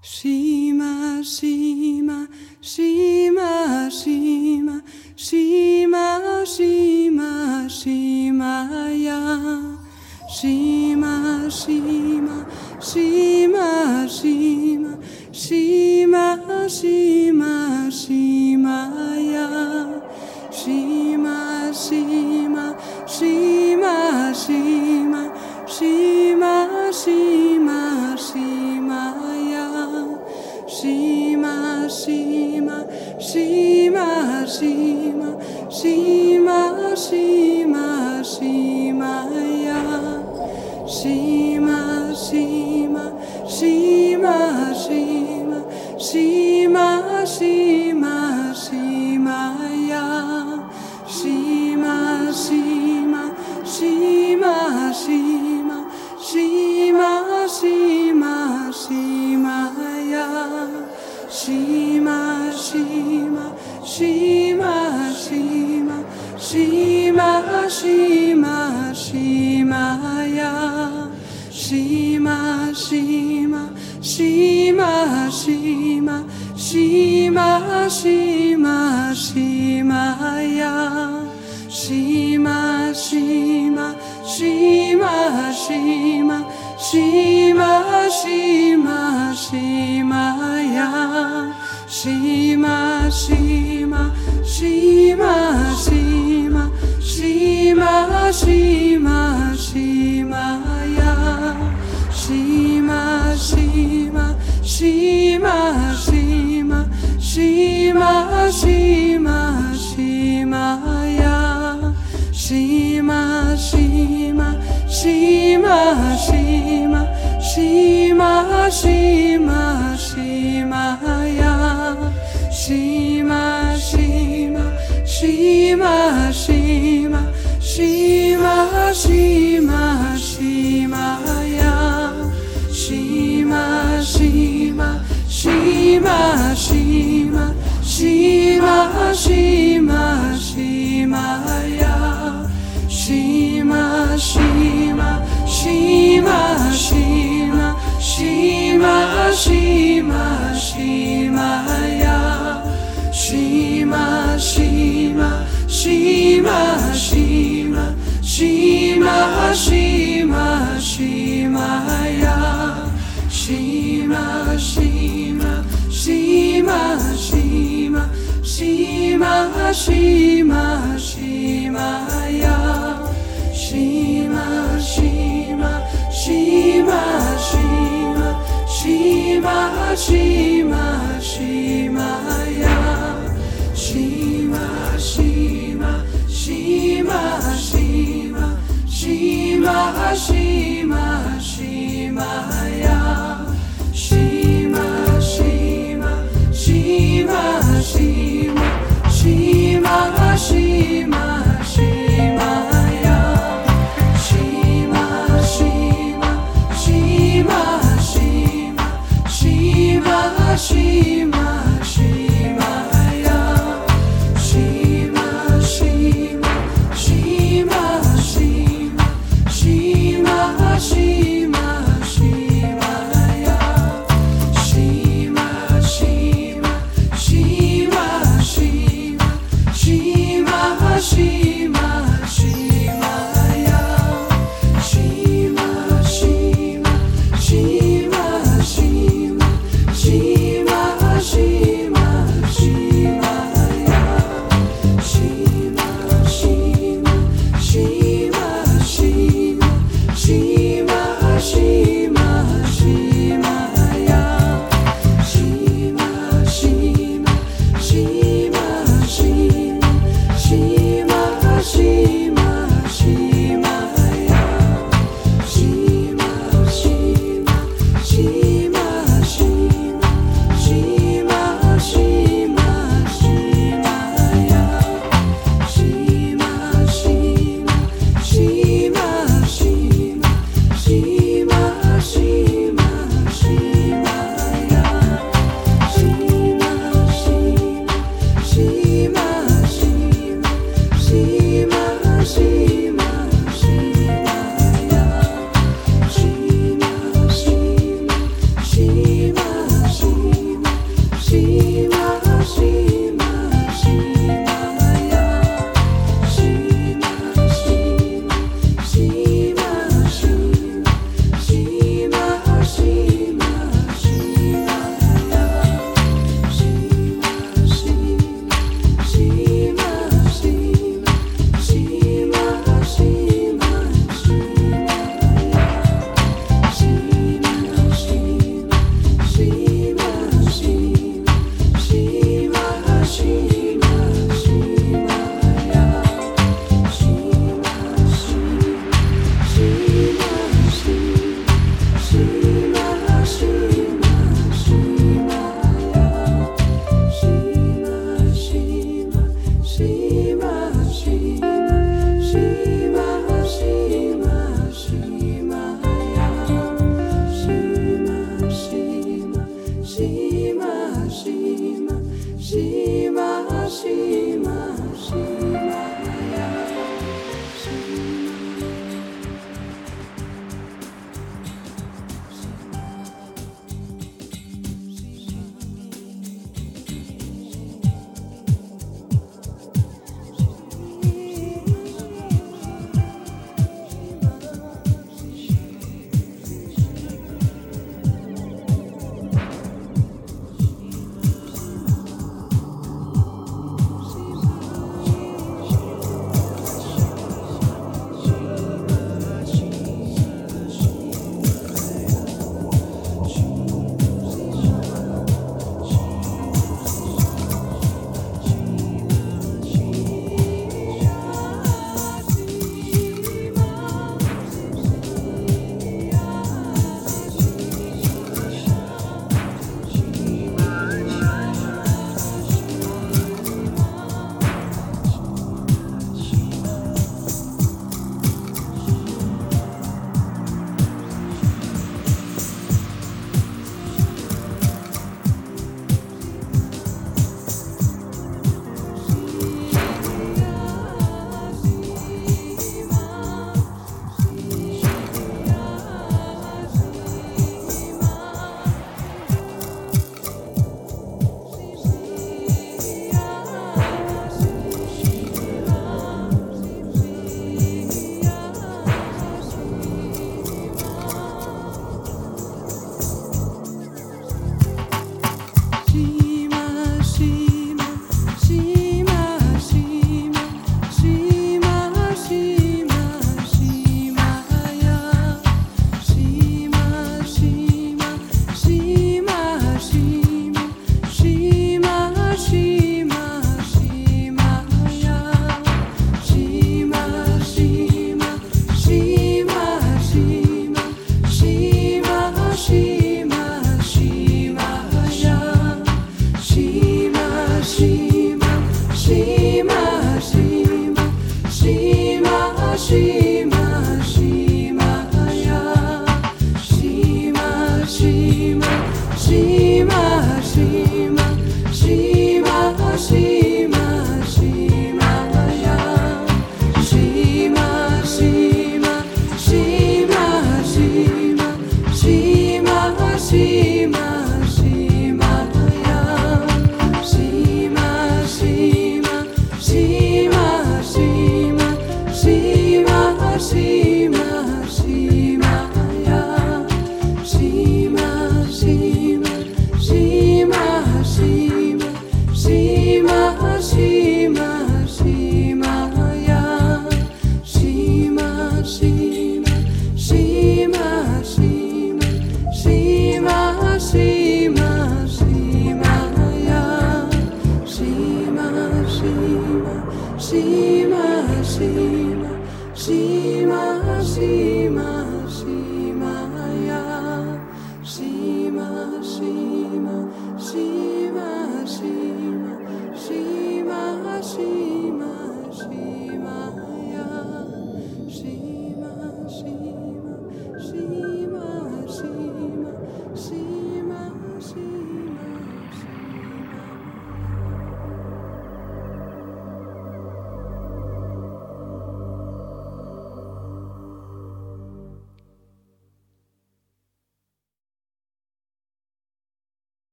Shima, Shima, Shima, Shima, Shima, Shima, Shimaya. Shima, Shima, Shima, Shima, Shima, Shima, Shimaya. Shima, Shima, Shima, Shima, Shima, Shima, Shimaya. Shima, Shima, Shima, Shima, Shima, Shima, Shimaya. Shima, Shima, Shima, Shima, Shima, Shima, Shimaya. Shima, Shima, Shima, Shima, Shima, Shima, Shimaya. Shima, Shima, Shima, Shima, Shima, Shima, Shimaya. Shima, Shima, Shima, Shima, Shima, Shima, Shimaya. Shima, Shima, Shima, Shima, Shima, Shima, Shimaya. Shima, Shima, Shima, Shima, Shima, Shima, Shimaya. Shima, Shima, Shima, Shima, Shima, Shima, Shimaya. Shima, Shima, Shima, Shima, Shima, Shima, Shimaya. Shima, Shima, Shima, Shima, Shima, Shima, Shimaya. Shima, Shima, Shima, Shima, Shima, Shima, Shimaya. Shima, Shima, Shima, Shima, Shima, Shima, Shimaya. Shima, Shima, Shima, Shima, Shima, Shima, Shimaya. Shima, Shima, Shima, Shima, Shima, Shima, Shimaya. Shima, Shima, Shima, Shima, Shima, Shima, Shimaya. Shima, Shima, Shima, Shima, Shima, Shima, Shimaya. Shima, Shima, Shima, Shima, Shima, Shima.